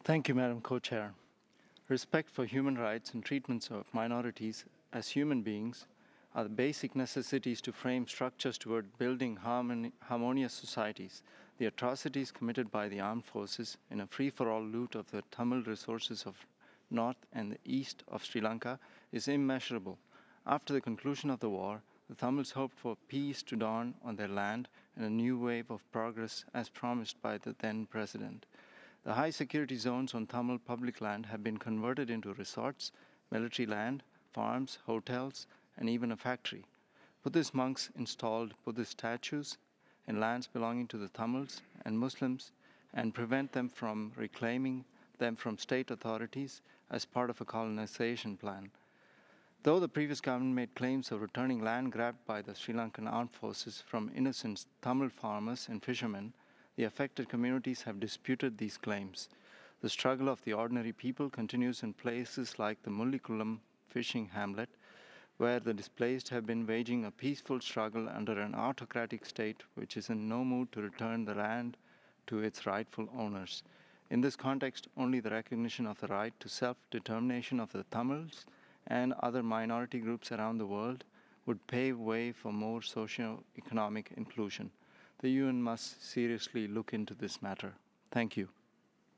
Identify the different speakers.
Speaker 1: Thank you, Madam Co-Chair. Respect for human rights and treatments of minorities as human beings are the basic necessities to frame structures toward building harmonious societies. The atrocities committed by the armed forces in a free-for-all loot of the Tamil resources of north and the east of Sri Lanka is immeasurable. After the conclusion of the war, the Tamils hoped for peace to dawn on their land and a new wave of progress as promised by the then president. The high security zones on Tamil public land have been converted into resorts, military land, farms, hotels, and even a factory. Buddhist monks installed Buddhist statues in lands belonging to the Tamils and Muslims and prevent them from reclaiming them from state authorities as part of a colonization plan. Though the previous government made claims of returning land grabbed by the Sri Lankan armed forces from innocent Tamil farmers and fishermen, the affected communities have disputed these claims. The struggle of the ordinary people continues in places like the Mullikulam fishing hamlet, where the displaced have been waging a peaceful struggle under an autocratic state which is in no mood to return the land to its rightful owners. In this context, only the recognition of the right to self-determination of the Tamils and other minority groups around the world would pave way for more socio-economic inclusion. The UN must seriously look into this matter. Thank you.